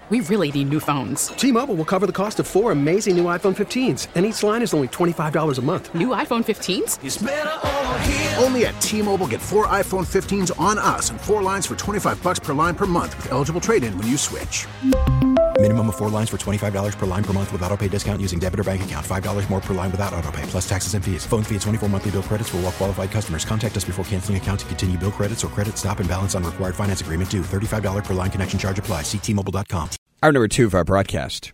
We really need new phones. T-Mobile will cover the cost of 4 amazing new iPhone 15s, and each line is only $25 a month. New iPhone 15s? It's better over here. Only at T-Mobile, get 4 iPhone 15s on us and 4 lines for $25 per line per month with eligible trade-in when you switch. Minimum of 4 lines for $25 per line per month with autopay discount using debit or bank account. $5 more per line without autopay, plus taxes and fees. Phone fee at 24 monthly bill credits for well-qualified customers. Contact us before canceling account to continue bill credits or credit stop and balance on required finance agreement due. $35 per line connection charge applies. See T-Mobile.com. Hour number 2 of our broadcast.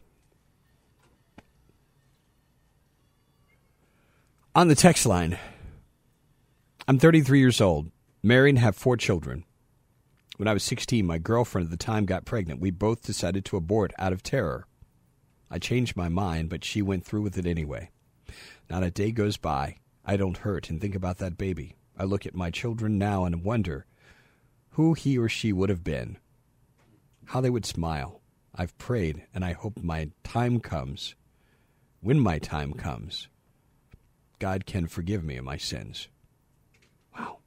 On the text line, I'm 33 years old, married and have 4 children. When I was 16, my girlfriend at the time got pregnant. We both decided to abort out of terror. I changed my mind, but she went through with it anyway. Not a day goes by I don't hurt and think about that baby. I look at my children now and wonder who he or she would have been, how they would smile. I've prayed, and I hope my time comes. When my time comes, God can forgive me of my sins. Wow.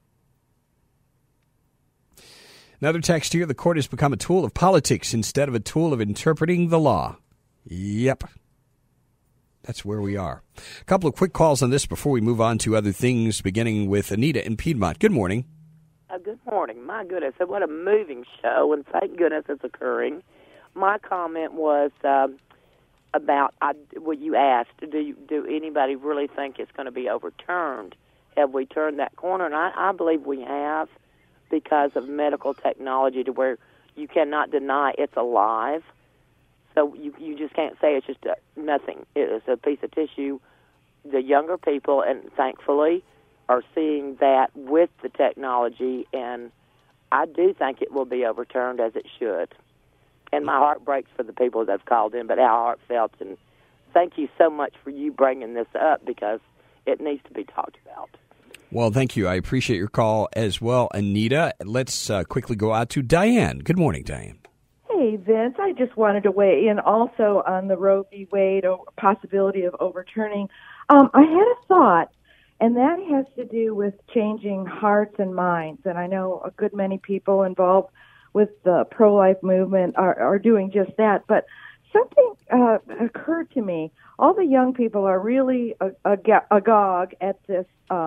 Another text here, the court has become a tool of politics instead of a tool of interpreting the law. Yep. That's where we are. A couple of quick calls on this before we move on to other things, beginning with Anita in Piedmont. Good morning. Good morning. My goodness, what a moving show, and thank goodness it's occurring. My comment was about what you asked, do anybody really think it's going to be overturned? Have we turned that corner? And I believe we have, because of medical technology, to where you cannot deny it's alive. So you just can't say it's just nothing. It's a piece of tissue. The younger people, and thankfully, are seeing that with the technology, and I do think it will be overturned, as it should. And my heart breaks for the people that have called in, but how heartfelt. And thank you so much for you bringing this up, because it needs to be talked about. Well, thank you. I appreciate your call as well, Anita. Let's quickly go out to Diane. Good morning, Diane. Hey, Vince. I just wanted to weigh in also on the Roe v. Wade possibility of overturning. I had a thought, and that has to do with changing hearts and minds. And I know a good many people involved with the pro-life movement are doing just that. But something occurred to me. All the young people are really agog at this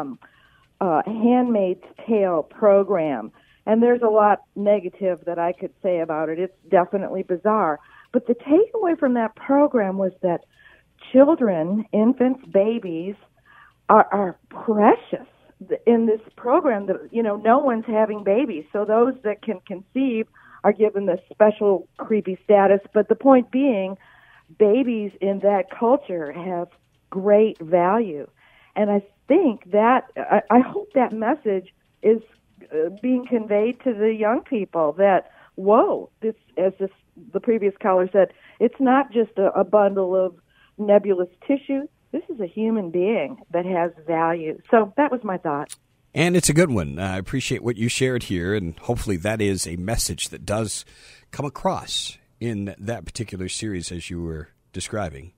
Handmaid's Tale program. And there's a lot negative that I could say about it. It's definitely bizarre. But the takeaway from that program was that children, infants, babies, are precious in this program. That, no one's having babies. So those that can conceive are given this special creepy status. But the point being, babies in that culture have great value. And I think that, I hope that message is being conveyed to the young people that, whoa, the previous caller said, it's not just a bundle of nebulous tissue. This is a human being that has value. So that was my thought. And it's a good one. I appreciate what you shared here, and hopefully that is a message that does come across in that particular series as you were describing.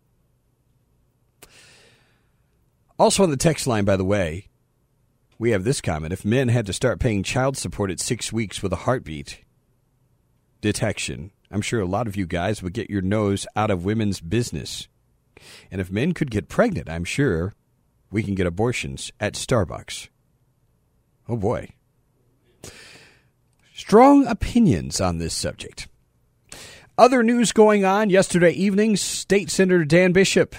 Also on the text line, by the way, we have this comment. If men had to start paying child support at 6 weeks with a heartbeat detection, I'm sure a lot of you guys would get your nose out of women's business. And if men could get pregnant, I'm sure we can get abortions at Starbucks. Oh, boy. Strong opinions on this subject. Other news going on yesterday evening, State Senator Dan Bishop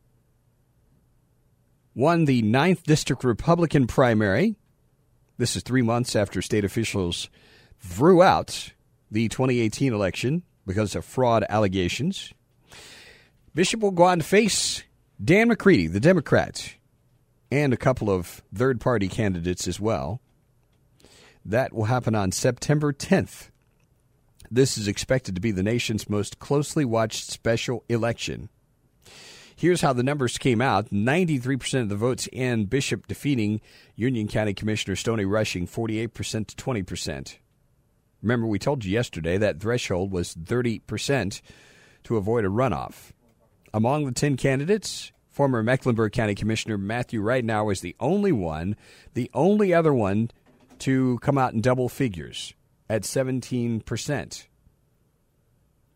won the 9th District Republican primary. This is 3 months after state officials threw out the 2018 election because of fraud allegations. Bishop will go on to face Dan McCready, the Democrat, and a couple of third-party candidates as well. That will happen on September 10th. This is expected to be the nation's most closely watched special election. Here's how the numbers came out. 93% of the votes in Bishop defeating Union County Commissioner Stoney Rushing 48% to 20%. Remember, we told you yesterday that threshold was 30% to avoid a runoff. Among the 10 candidates, former Mecklenburg County Commissioner Matthew Ridenour is the only other one to come out in double figures at 17%.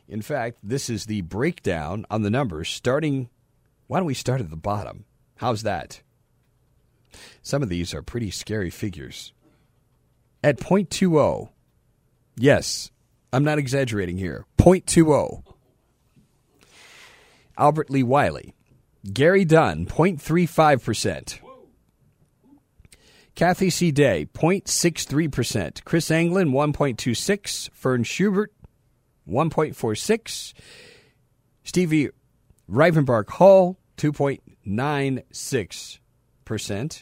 In fact, this is the breakdown on the numbers starting. Why don't we start at the bottom? How's that? Some of these are pretty scary figures. At 0.20, yes, I'm not exaggerating here, 0.20. Albert Lee Wiley. Gary Dunn, 0.35%. Kathy C. Day, 0.63%. Chris Anglin, 1.26%. Fern Schubert, 1.46%. Stevie Rivenbark Hall, 2.96%.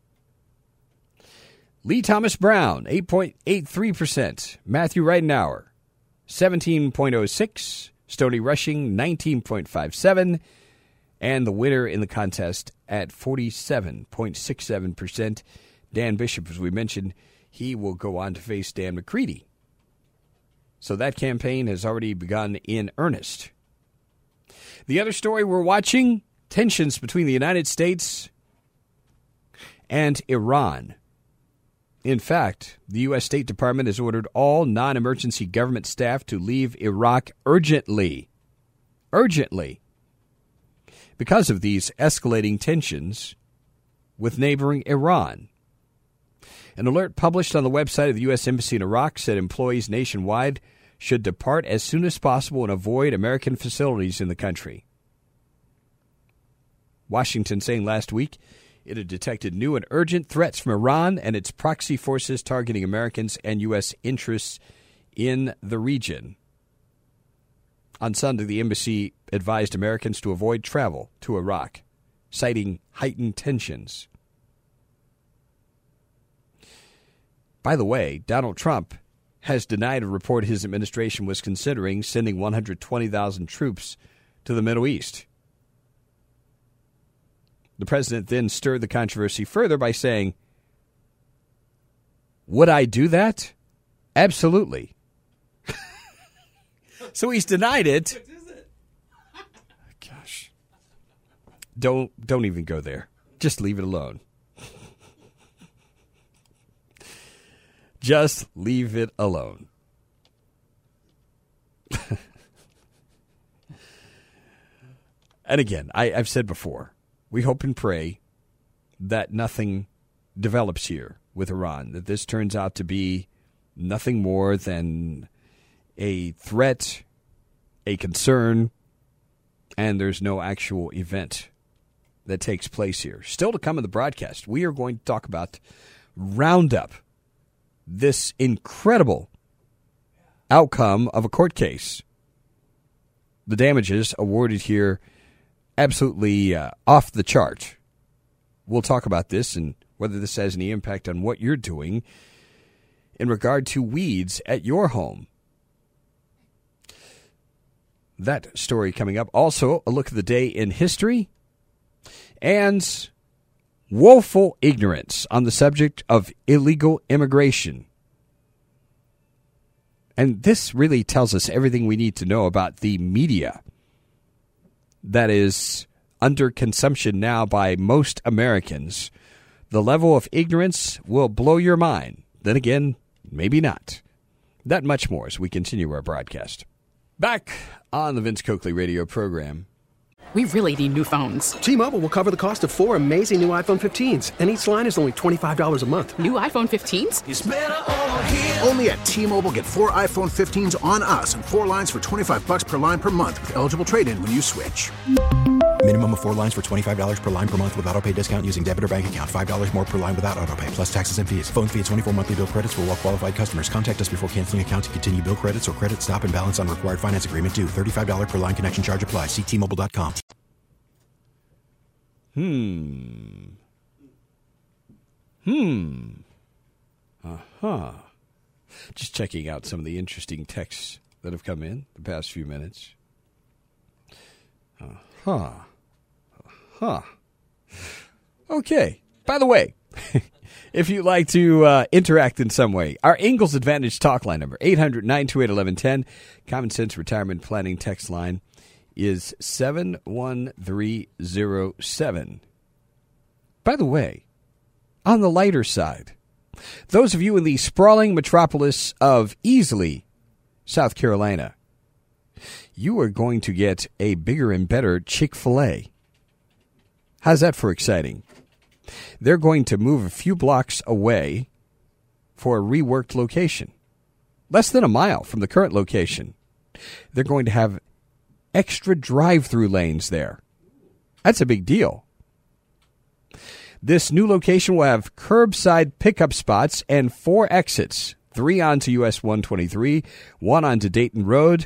Lee Thomas Brown, 8.83%. Matthew Reidenauer, 17.06%. Stoney Rushing, 19.57%. And the winner in the contest at 47.67%. Dan Bishop, as we mentioned, he will go on to face Dan McCready. So that campaign has already begun in earnest. The other story we're watching, tensions between the United States and Iran. In fact, the U.S. State Department has ordered all non-emergency government staff to leave Iraq urgently. Urgently. Because of these escalating tensions with neighboring Iran. An alert published on the website of the U.S. Embassy in Iraq said employees nationwide should depart as soon as possible and avoid American facilities in the country. Washington saying last week it had detected new and urgent threats from Iran and its proxy forces targeting Americans and U.S. interests in the region. On Sunday, the embassy advised Americans to avoid travel to Iraq, citing heightened tensions. By the way, Donald Trump has denied a report his administration was considering sending 120,000 troops to the Middle East. The president then stirred the controversy further by saying, "Would I do that? Absolutely." So he's denied it. Gosh. Don't even go there. Just leave it alone. Just leave it alone. And again, I've said before, we hope and pray that nothing develops here with Iran, that this turns out to be nothing more than a threat, a concern, and there's no actual event that takes place here. Still to come in the broadcast, we are going to talk about Roundup, this incredible outcome of a court case. The damages awarded here absolutely off the chart. We'll talk about this and whether this has any impact on what you're doing in regard to weeds at your home. That story coming up. Also, a look at the day in history and woeful ignorance on the subject of illegal immigration. And this really tells us everything we need to know about the media that is under consumption now by most Americans. The level of ignorance will blow your mind. Then again, maybe not. That much more as we continue our broadcast. Back on the Vince Coakley radio program. We really need new phones. T-Mobile will cover the cost of 4 amazing new iPhone 15s, and each line is only $25 a month. New iPhone 15s? It's better over here. Only at T-Mobile, get 4 iPhone 15s on us and 4 lines for $25 per line per month with eligible trade-in when you switch. Minimum of 4 lines for $25 per line per month with autopay discount using debit or bank account. $5 more per line without autopay, plus taxes and fees. Phone fee at 24 monthly bill credits for well-qualified customers. Contact us before canceling account to continue bill credits or credit stop and balance on required finance agreement due. $35 per line connection charge applies. See T-Mobile.com. Just checking out some of the interesting texts that have come in the past few minutes. Okay. By the way, if you'd like to interact in some way, our Ingalls Advantage talk line number, 800-928-1110, Common Sense Retirement Planning text line is 71307. By the way, on the lighter side, those of you in the sprawling metropolis of Easley, South Carolina, you are going to get a bigger and better Chick-fil-A. How's that for exciting? They're going to move a few blocks away for a reworked location. Less than a mile from the current location. They're going to have extra drive-through lanes there. That's a big deal. This new location will have curbside pickup spots and 4 exits. 3 onto US 123, 1 onto Dayton Road.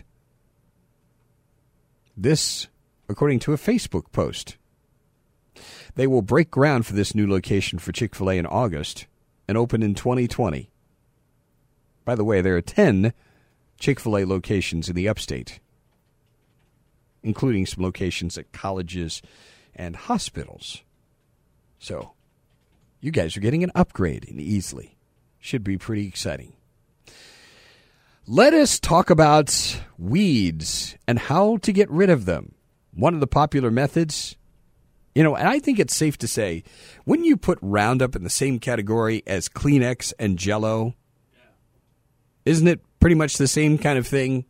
This, according to a Facebook post. They will break ground for this new location for Chick-fil-A in August and open in 2020. By the way, there are 10 Chick-fil-A locations in the upstate, including some locations at colleges and hospitals. So, you guys are getting an upgrade in Easley. Should be pretty exciting. Let us talk about weeds and how to get rid of them. One of the popular methods, and I think it's safe to say, wouldn't you put Roundup in the same category as Kleenex and Jell-O? Isn't it pretty much the same kind of thing?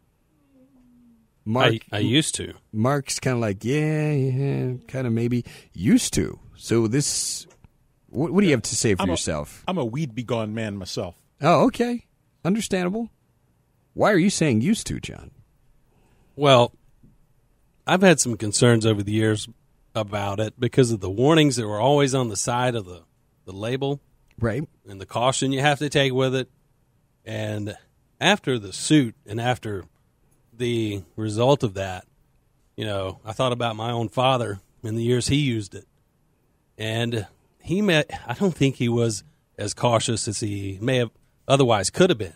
Mark, I used to. Mark's kind of like, yeah, kind of maybe used to. So this, what do you have to say for yourself? I'm a weed-begone man myself. Oh, okay. Understandable. Why are you saying used to, John? Well, I've had some concerns over the years about it because of the warnings that were always on the side of the label. Right. And the caution you have to take with it. And after the suit and after the result of that, I thought about my own father in the years he used it. And I don't think he was as cautious as he may have otherwise could have been.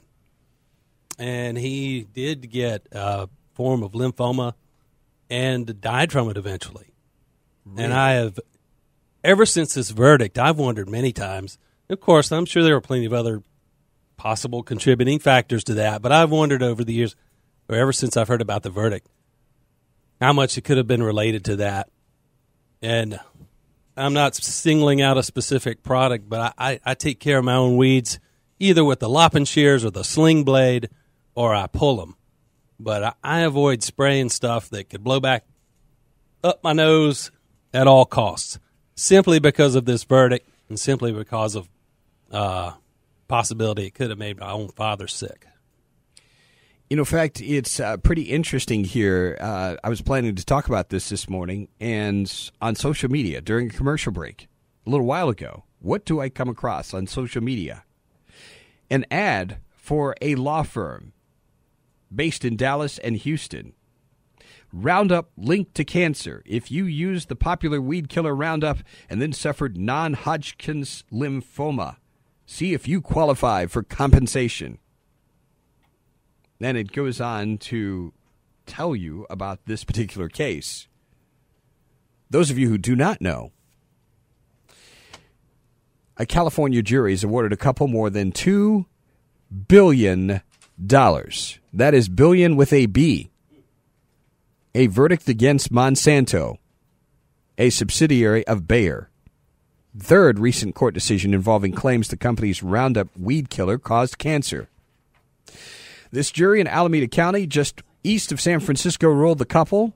And he did get a form of lymphoma and died from it eventually. Really? And I have, ever since this verdict, I've wondered many times. Of course, I'm sure there are plenty of other possible contributing factors to that, but I've wondered over the years, or ever since I've heard about the verdict, how much it could have been related to that. And I'm not singling out a specific product, but I take care of my own weeds either with the lopping shears or the sling blade, or I pull them. But I avoid spraying stuff that could blow back up my nose at all costs, simply because of this verdict and simply because of possibility it could have made my own father sick. In fact, it's pretty interesting here. I was planning to talk about this morning, and on social media during a commercial break a little while ago, what do I come across on social media? An ad for a law firm based in Dallas and Houston. Roundup linked to cancer. If you used the popular weed killer Roundup and then suffered non-Hodgkin's lymphoma, see if you qualify for compensation. Then it goes on to tell you about this particular case. Those of you who do not know, a California jury has awarded a couple more than $2 billion. That is billion with a B. A verdict against Monsanto, a subsidiary of Bayer. Third recent court decision involving claims the company's Roundup weed killer caused cancer. This jury in Alameda County, just east of San Francisco, ruled the couple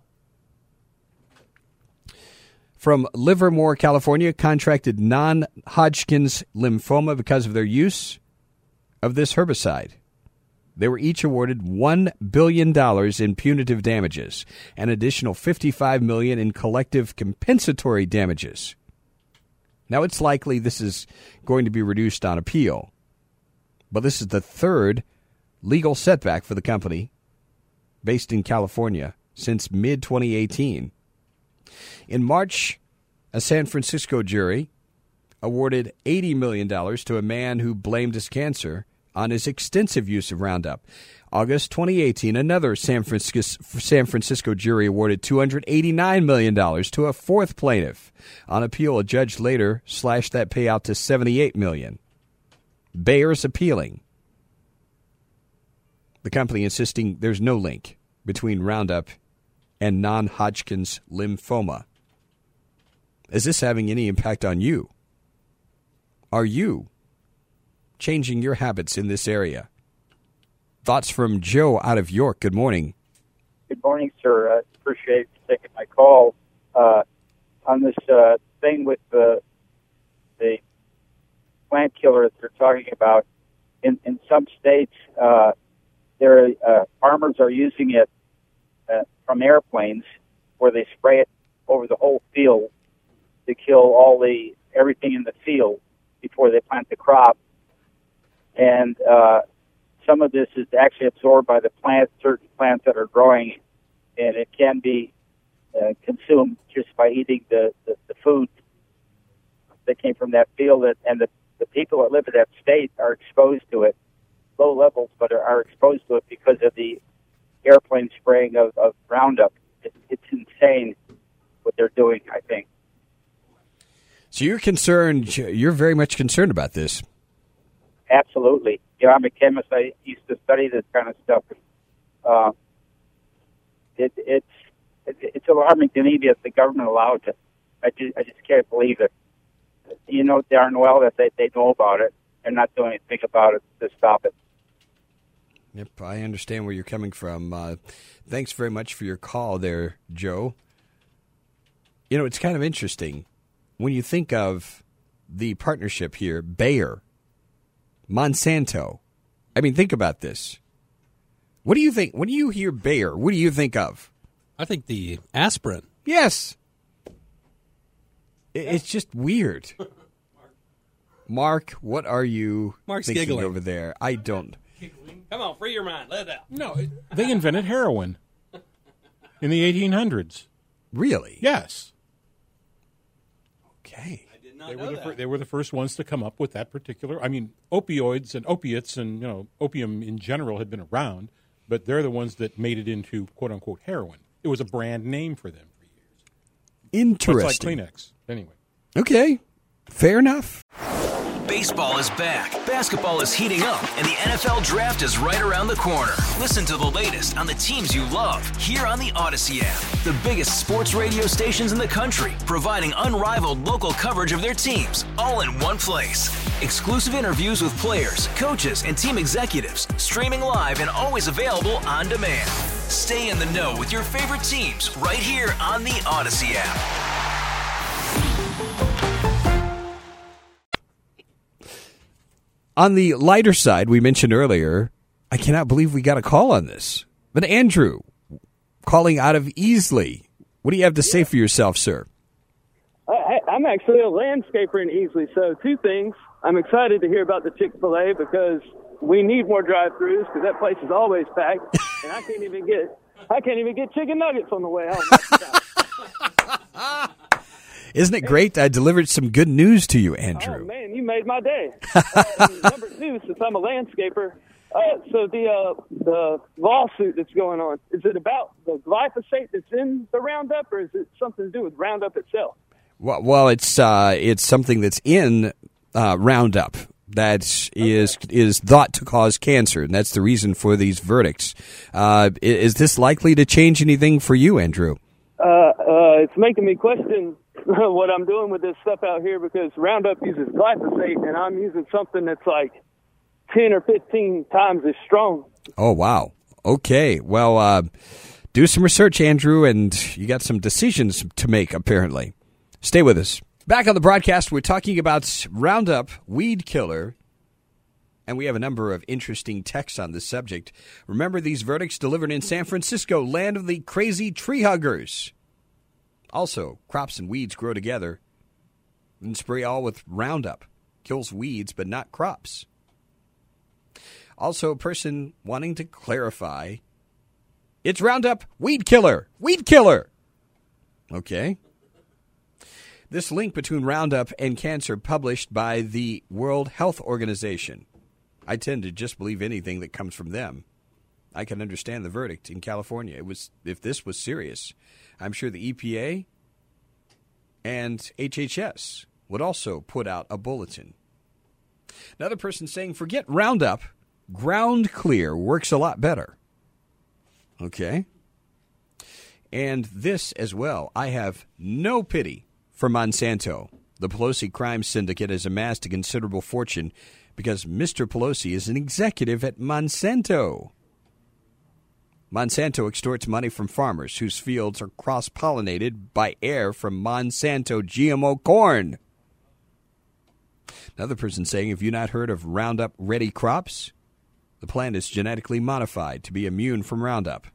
from Livermore, California, contracted non-Hodgkin's lymphoma because of their use of this herbicide. They were each awarded $1 billion in punitive damages, an additional $55 million in collective compensatory damages. Now, it's likely this is going to be reduced on appeal, but this is the third legal setback for the company, based in California, since mid-2018. In March, a San Francisco jury awarded $80 million to a man who blamed his cancer on his extensive use of Roundup. August 2018, another San Francisco jury awarded $289 million to a fourth plaintiff. On appeal, a judge later slashed that payout to $78 million. Bayer's appealing. The company insisting there's no link between Roundup and non-Hodgkin's lymphoma. Is this having any impact on you? Are you changing your habits in this area? Thoughts from Joe out of York. Good morning. Good morning, sir. I appreciate you taking my call. On this thing with the plant killer that they're talking about, in some states, farmers are using it from airplanes where they spray it over the whole field to kill everything in the field before they plant the crop. And some of this is actually absorbed by the certain plants that are growing, and it can be consumed just by eating the food that came from that field. And the people that live in that state are exposed to it, low levels, but are exposed to it because of the airplane spraying of Roundup. It's insane what they're doing, I think. So you're concerned, you're very much concerned about this. Absolutely. I'm a chemist. I used to study this kind of stuff. It's alarming to me that the government allowed it. I just can't believe it. You know darn well that they know about it and not doing anything about it to stop it. Yep, I understand where you're coming from. Thanks very much for your call there, Joe. You know, it's kind of interesting when you think of the partnership here, Bayer, Monsanto. I mean, think about this. What do you think? When you hear Bayer, what do you think of? I think the aspirin. Yes. It's just weird. Mark, what are you Mark's thinking giggling over there? I don't. Come on, free your mind. Let it out. No, they invented heroin in the 1800s. Really? Yes. Okay. I did not know that. They were the first ones to come up with that particular. I mean, opioids and opiates and opium in general had been around, but they're the ones that made it into quote unquote heroin. It was a brand name for them for years. Interesting. It's like Kleenex. Anyway. Okay. Fair enough. Baseball is back, basketball is heating up, and the NFL Draft is right around the corner. Listen to the latest on the teams you love here on the Odyssey app. The biggest sports radio stations in the country, providing unrivaled local coverage of their teams, all in one place. Exclusive interviews with players, coaches, and team executives, streaming live and always available on demand. Stay in the know with your favorite teams right here on the Odyssey app. On the lighter side, we mentioned earlier, I cannot believe we got a call on this. But Andrew, calling out of Easley. What do you have to say for yourself, sir? I'm actually a landscaper in Easley, so two things. I'm excited to hear about the Chick-fil-A because we need more drive-thrus because that place is always packed, and I can't even get chicken nuggets on the way home. Isn't it great? I delivered some good news to you, Andrew. Oh, man, you made my day. Number two, since I'm a landscaper, so the lawsuit that's going on, is it about the glyphosate that's in the Roundup, or is it something to do with Roundup itself? Well, it's something that's in Roundup that is thought to cause cancer, and that's the reason for these verdicts. Is this likely to change anything for you, Andrew? It's making me question what I'm doing with this stuff out here because Roundup uses glyphosate, and I'm using something that's like 10 or 15 times as strong. Oh, wow. Okay. Well, do some research, Andrew, and you got some decisions to make, apparently. Stay with us. Back on the broadcast, we're talking about Roundup weed killer, and we have a number of interesting texts on this subject. Remember these verdicts delivered in San Francisco, land of the crazy tree huggers. Also, crops and weeds grow together and spray all with Roundup. Kills weeds, but not crops. Also, a person wanting to clarify, it's Roundup weed killer. Weed killer. Okay. This link between Roundup and cancer published by the World Health Organization. I tend to just believe anything that comes from them. I can understand the verdict in California. If this was serious, I'm sure the EPA and HHS would also put out a bulletin. Another person saying, forget Roundup, Ground Clear works a lot better. Okay. And this as well, I have no pity for Monsanto. The Pelosi crime syndicate has amassed a considerable fortune because Mr. Pelosi is an executive at Monsanto. Monsanto extorts money from farmers whose fields are cross-pollinated by air from Monsanto GMO corn. Another person saying, have you not heard of Roundup Ready crops? The plant is genetically modified to be immune from Roundup.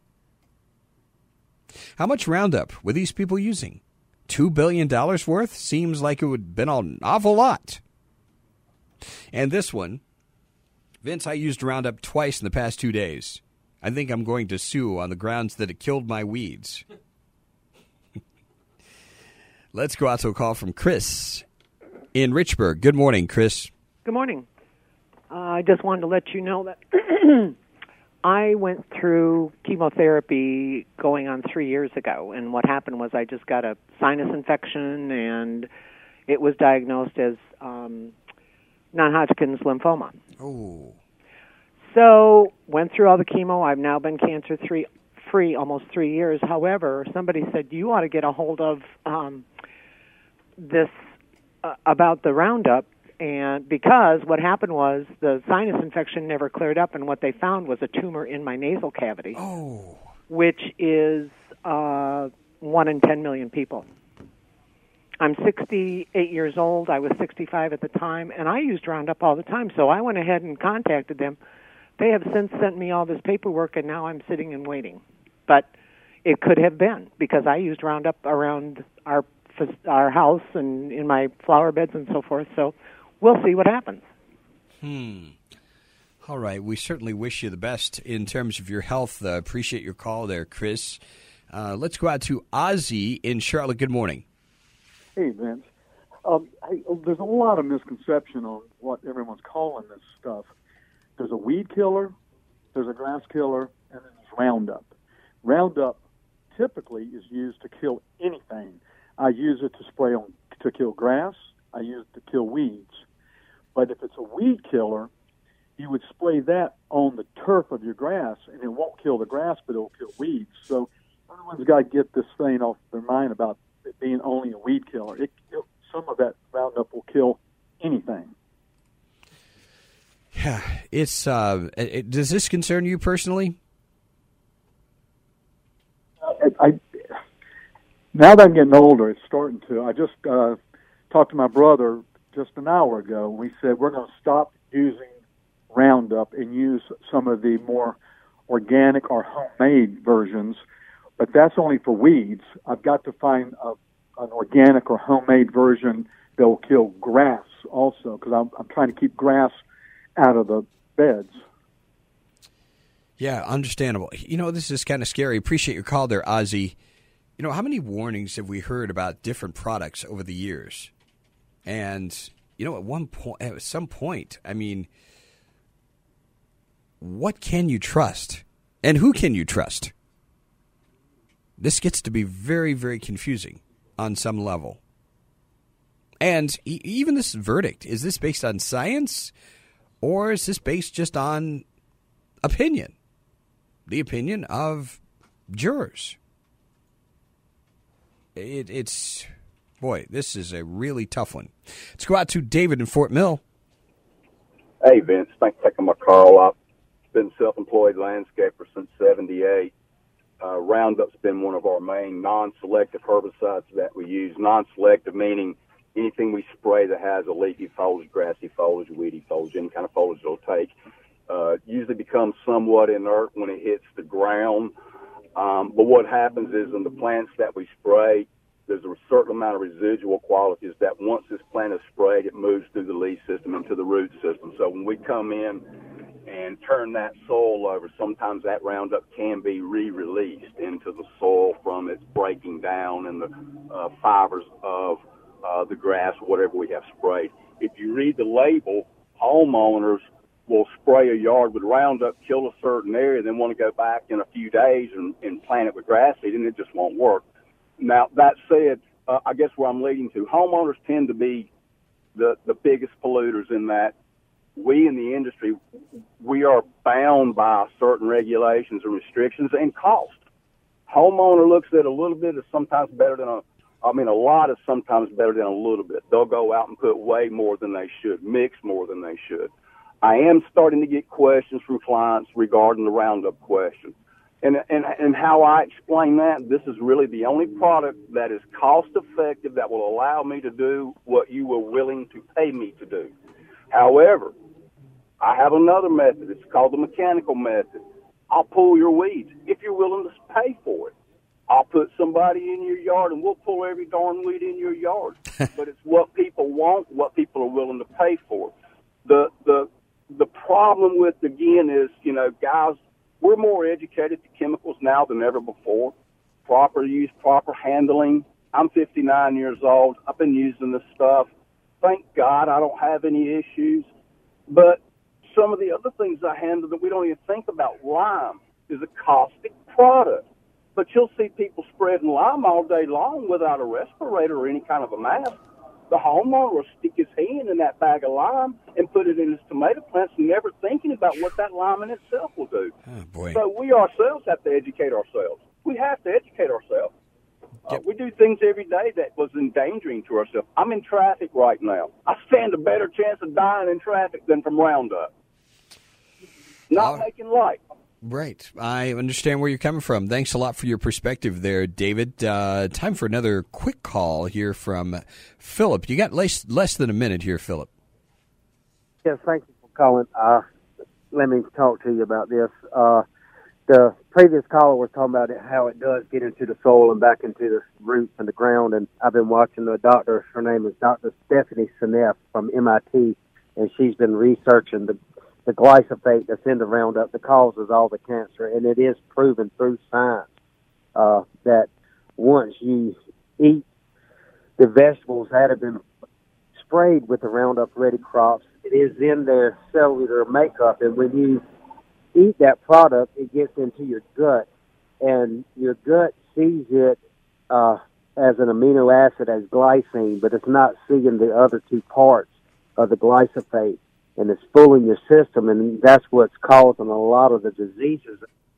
How much Roundup were these people using? $2 billion worth? Seems like it would have been an awful lot. And this one, Vince, I used Roundup twice in the past 2 days. I think I'm going to sue on the grounds that it killed my weeds. Let's go out to a call from Chris in Richburg. Good morning, Chris. Good morning. I just wanted to let you know that I went through chemotherapy going on 3 years ago, and what happened was I just got a sinus infection, and it was diagnosed as non-Hodgkin's lymphoma. Oh. So went through all the chemo. I've now been cancer-free almost 3 years. However, somebody said, you ought to get a hold of this about the Roundup, and because what happened was the sinus infection never cleared up, and what they found was a tumor in my nasal cavity, which is 1 in 10 million people. I'm 68 years old. I was 65 at the time, and I used Roundup all the time, so I went ahead and contacted them. They have since sent me all this paperwork, and now I'm sitting and waiting. But it could have been, because I used Roundup around our house and in my flower beds and so forth, so we'll see what happens. All right. We certainly wish you the best in terms of your health. Appreciate your call there, Chris. Let's go out to Ozzy in Charlotte. Good morning. Hey, Vince. There's a lot of misconception on what everyone's calling this stuff. There's a weed killer, there's a grass killer, and then there's Roundup. Roundup typically is used to kill anything. I use it to spray on to kill grass. I use it to kill weeds. But if it's a weed killer, you would spray that on the turf of your grass, and it won't kill the grass, but it will kill weeds. So everyone's got to get this thing off their mind about it being only a weed killer. Some of that Roundup will kill anything. Yeah, it's. Does this concern you personally? Now that I'm getting older, it's starting to. I just talked to my brother just an hour ago, and we said we're going to stop using Roundup and use some of the more organic or homemade versions, but that's only for weeds. I've got to find an organic or homemade version that will kill grass also, because I'm trying to keep grass out of the beds. Yeah, understandable. You know, this is kind of scary. Appreciate your call there, Ozzy. You know, how many warnings have we heard about different products over the years? And, you know, at some point, I mean, what can you trust? And who can you trust? This gets to be very, very confusing on some level. And even this verdict, is this based on science, or is this based just on opinion? The opinion of jurors. It's boy, this is a really tough one. Let's go out to David in Fort Mill. Hey, Vince. Thanks for taking my call. I've been self-employed landscaper since '78. Roundup's been one of our main non-selective herbicides that we use. Non-selective meaning anything we spray that has a leafy foliage, grassy foliage, weedy foliage, any kind of foliage it'll take. Usually becomes somewhat inert when it hits the ground. But what happens is in the plants that we spray, there's a certain amount of residual qualities that once this plant is sprayed, it moves through the leaf system into the root system. So when we come in and turn that soil over, sometimes that Roundup can be re-released into the soil from its breaking down and the fibers of the grass, whatever we have sprayed. If you read the label, homeowners will spray a yard with Roundup, kill a certain area, then want to go back in a few days and plant it with grass seed, and it just won't work. Now, that said, I guess where I'm leading to, homeowners tend to be the biggest polluters in that we in the industry, we are bound by certain regulations and restrictions and cost. Homeowner looks at a little bit is sometimes better than a lot is sometimes better than a little bit. They'll go out and put way more than they should, mix more than they should. I am starting to get questions from clients regarding the Roundup question. And how I explain that, this is really the only product that is cost effective that will allow me to do what you were willing to pay me to do. However, I have another method. It's called the mechanical method. I'll pull your weeds if you're willing to pay for it. I'll put somebody in your yard and we'll pull every darn weed in your yard. But it's what people want, what people are willing to pay for. The problem with, again, is, guys, we're more educated to chemicals now than ever before. Proper use, proper handling. I'm 59 years old. I've been using this stuff. Thank God I don't have any issues. But some of the other things I handle that we don't even think about, lime is a caustic product. But you'll see people spreading lime all day long without a respirator or any kind of a mask. The homeowner will stick his hand in that bag of lime and put it in his tomato plants, never thinking about what that lime in itself will do. Oh, boy. So we ourselves have to educate ourselves. We have to educate ourselves. We do things every day that was endangering to ourselves. I'm in traffic right now. I stand a better chance of dying in traffic than from Roundup. Not making light. Right. I understand where you're coming from. Thanks a lot for your perspective there, David. Time for another quick call here from Philip. You got less than a minute here, Philip. Yes, thank you for calling. Let me talk to you about this. The previous caller was talking about how it does get into the soil and back into the roots and the ground, and I've been watching the doctor. Her name is Dr. Stephanie Seneff from MIT, and she's been researching the glyphosate that's in the Roundup that causes all the cancer, and it is proven through science that once you eat the vegetables that have been sprayed with the Roundup Ready crops, it is in their cellular makeup, and when you eat that product, it gets into your gut, and your gut sees it as an amino acid, as glycine, but it's not seeing the other two parts of the glyphosate. And it's fooling your system, and that's what's causing a lot of the diseases.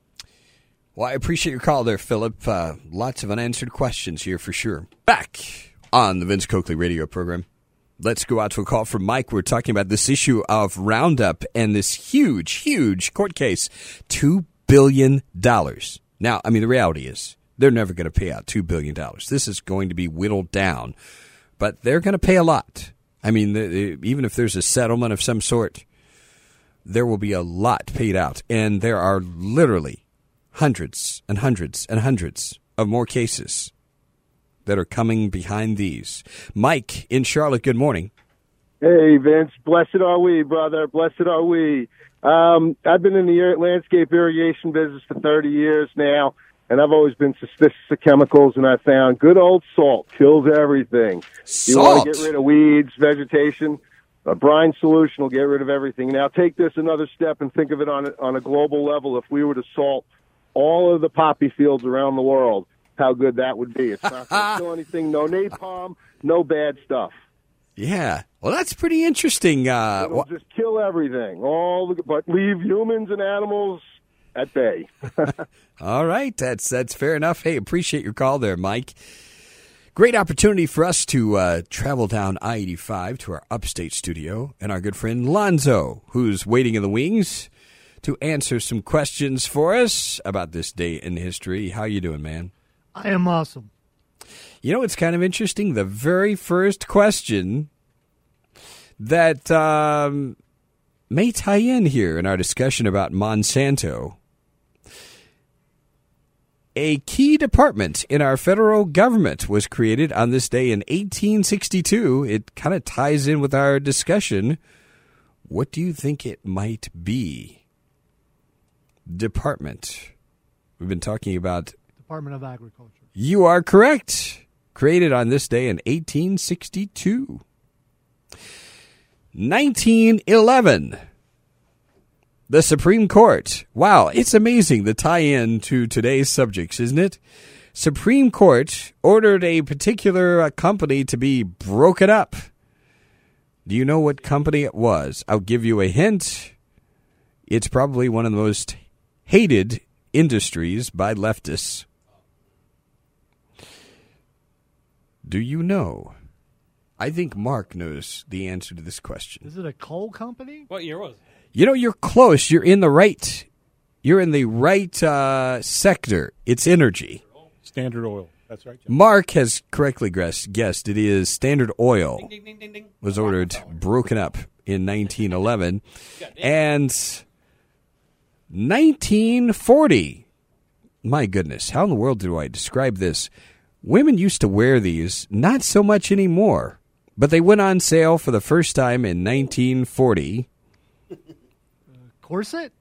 Well, I appreciate your call there, Philip. Lots of unanswered questions here for sure. Back on the Vince Coakley radio program. Let's go out to a call from Mike. We're talking about this issue of Roundup and this huge, huge court case. $2 billion. Now, I mean, the reality is they're never going to pay out $2 billion. This is going to be whittled down, but they're going to pay a lot. I mean, even if there's a settlement of some sort, there will be a lot paid out. And there are literally hundreds and hundreds and hundreds of more cases that are coming behind these. Mike in Charlotte, good morning. Hey, Vince. Blessed are we, brother. Blessed are we. I've been in the landscape irrigation business for 30 years now. And I've always been suspicious of chemicals, and I found good old salt kills everything. Salt? You want to get rid of weeds, vegetation, a brine solution will get rid of everything. Now take this another step and think of it on a global level. If we were to salt all of the poppy fields around the world, how good that would be. It's not going to kill anything, no napalm, no bad stuff. Yeah. Well, that's pretty interesting. It'll just kill everything, but leave humans and animals at bay. All right, that's fair enough. Hey, appreciate your call there, Mike. Great opportunity for us to travel down I-85 to our upstate studio and our good friend Lonzo, who's waiting in the wings to answer some questions for us about this day in history. How you doing, man? I am awesome. You know, it's kind of interesting. The very first question that may tie in here in our discussion about Monsanto. A key department in our federal government was created on this day in 1862. It kind of ties in with our discussion. What do you think it might be? Department. We've been talking about Department of Agriculture. You are correct. Created on this day in 1862. 1911. The Supreme Court. Wow, it's amazing the tie-in to today's subjects, isn't it? Supreme Court ordered a particular company to be broken up. Do you know what company it was? I'll give you a hint. It's probably one of the most hated industries by leftists. Do you know? I think Mark knows the answer to this question. Is it a coal company? What year was it? You know, you're close. You're in the right You're in the right sector. It's energy. Standard Oil. That's right, John. Mark has correctly guessed it is Standard Oil. Ding, ding, ding, ding. Was ordered, broken up in 1911. And 1940. My goodness, how in the world do I describe this? Women used to wear these, not so much anymore. But they went on sale for the first time in 1940. Corset?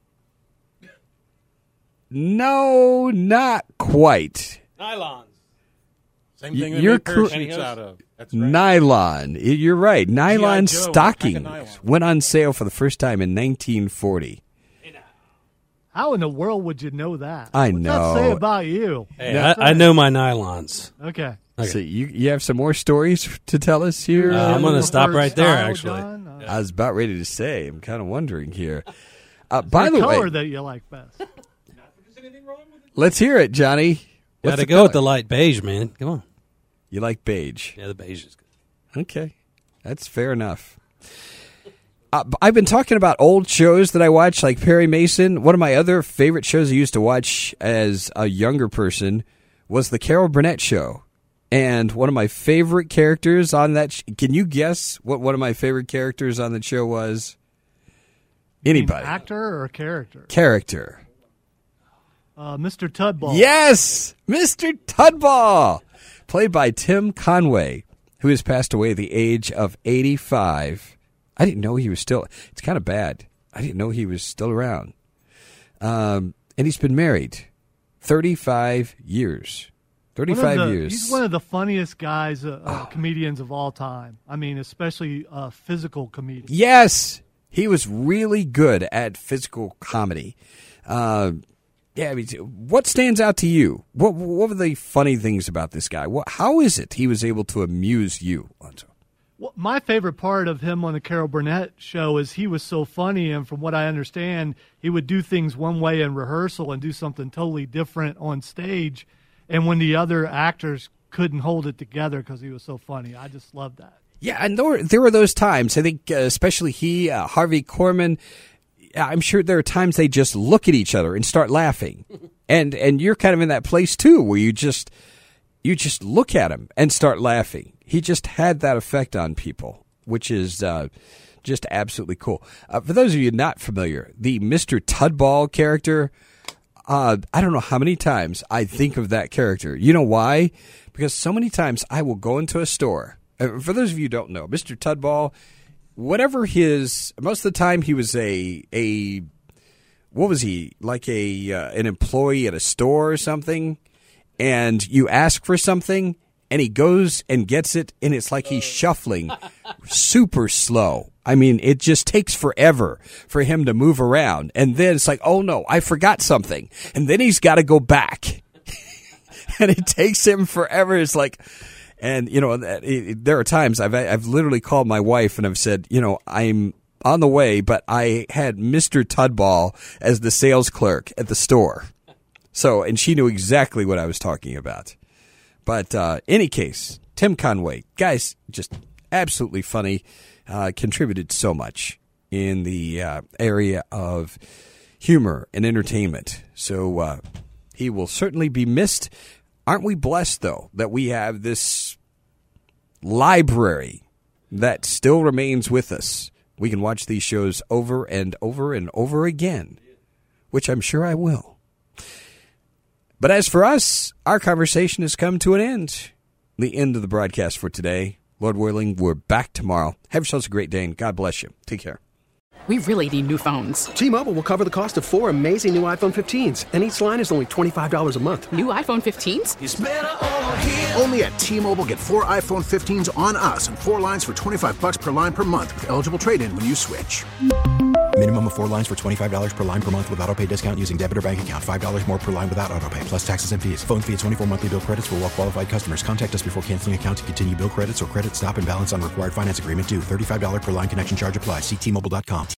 No, not quite. Nylons. Same thing they You're make parachutes out of. That's right. Nylon. You're right. Nylon G.I. Joe, stockings pack of nylon. went on sale for the first time in 1940. How in the world would you know that? I What's know. that say about you? Hey, I know my nylons. Okay. So you have some more stories to tell us here? I'm going to stop right there, actually. I was about ready to say. I'm kind of wondering here. By the the way, color that you like best. let's hear it, Johnny. Got to go with the light beige, man. Come on. You like beige? Yeah, the beige is good. Okay. That's fair enough. I've been talking about old shows that I watch, like Perry Mason. One of my other favorite shows I used to watch as a younger person was the Carol Burnett Show. And one of my favorite characters on that can you guess what one of my favorite characters on the show was? Anybody? Actor or character? Character. Mr. Tudball. Yes! Mr. Tudball! Played by Tim Conway, who has passed away at the age of 85. I didn't know he was still... It's kind of bad. I didn't know he was still around. And he's been married 35 years. 35 years. He's one of the funniest guys, comedians of all time. I mean, especially physical comedians. Yes! He was really good at physical comedy. I mean, what stands out to you? What were the funny things about this guy? How is it he was able to amuse you, Lonzo? Well, my favorite part of him on the Carol Burnett Show is he was so funny, and from what I understand, he would do things one way in rehearsal and do something totally different on stage, and when the other actors couldn't hold it together because he was so funny. I just loved that. Yeah, and there were those times. I think especially he, Harvey Korman, I'm sure there are times they just look at each other and start laughing. And you're kind of in that place, too, where you just look at him and start laughing. He just had that effect on people, which is just absolutely cool. For those of you not familiar, the Mr. Tudball character, I don't know how many times I think of that character. You know why? Because so many times I will go into a store. For those of you who don't know, Mr. Tudball, whatever most of the time he was what was he, like an employee at a store or something, and you ask for something, and he goes and gets it, and it's like he's shuffling super slow. I mean, it just takes forever for him to move around, and then it's like, oh no, I forgot something, and then he's got to go back, and it takes him forever. It's like... And, you know, there are times I've literally called my wife and I've said, you know, I'm on the way, but I had Mr. Tudball as the sales clerk at the store. So, and she knew exactly what I was talking about. But any case, Tim Conway, guys, just absolutely funny, contributed so much in the area of humor and entertainment. So he will certainly be missed. Aren't we blessed, though, that we have this library that still remains with us? We can watch these shows over and over and over again, which I'm sure I will. But as for us, our conversation has come to an end. The end of the broadcast for today. Lord willing, we're back tomorrow. Have yourselves a great day, and God bless you. Take care. We really need new phones. T-Mobile will cover the cost of 4 amazing new iPhone 15s, and each line is only $25 a month. New iPhone 15s? It's better over here. Only at T-Mobile, get 4 iPhone 15s on us and 4 lines for $25 per line per month with eligible trade-in when you switch. Minimum of 4 lines for $25 per line per month with autopay discount using debit or bank account. $5 more per line without autopay, plus taxes and fees. Phone fee at 24 monthly bill credits for well-qualified customers. Contact us before canceling account to continue bill credits or credit stop and balance on required finance agreement due. $35 per line connection charge applies. See T-Mobile.com.